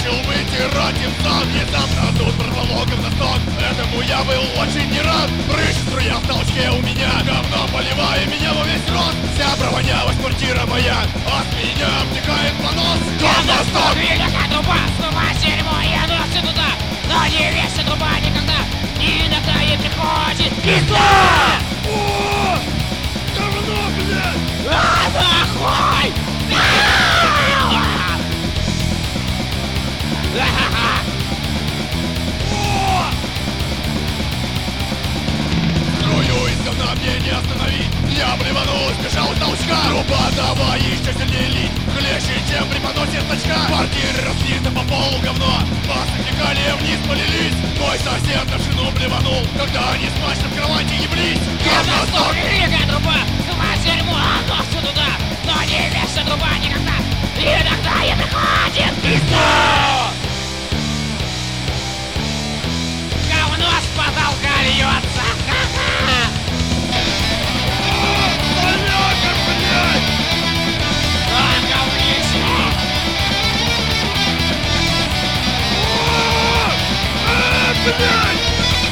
Решил вытирать им сам. Внезапно тут прорвало говносток. Этому я был очень не рад. Прыщ струя в толчке у меня, говно поливая меня во весь рот. Вся провонялась квартира моя, от меня обтекает понос. Говносток! Великая труба, снова дерьмо, я носу туда. Но не вешай труба никогда. Иногда ей приходит пизда! О! Говно, блядь! Нахуй! Струю из говна мне не остановить. Я блеванул, сбежал с толчка. Труба, давай еще сильнее лить. Хлеще, чем преподносит точка. Квартиры разбиты по полу говно. Массы фекалия вниз полились. Мой сосед на шину блеванул, когда они с мачтой в кровати еблись. Говносток! Великая труба, снова дерьмо, носу туда. Но не вешай труба никогда. Иногда ей приходит пизда! Говно с потолка льется! Ха-ха! Поляка, блядь! А, говнище! Блядь!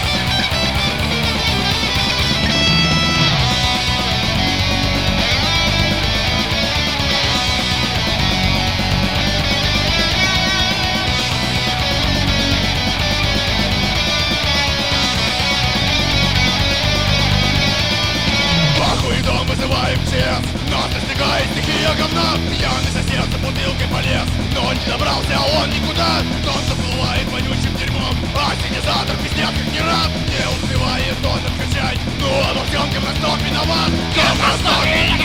Похуй дом вызываем ЧС. Нас настигает стихия говна. Пьяный сосед за бутылкой полез, но не добрался он никуда. Дом заплывает вонючим дерьмом, а синизатор пиздец как не рад. Не успевает он откачать, но обо всем говносток виноват. Говносток!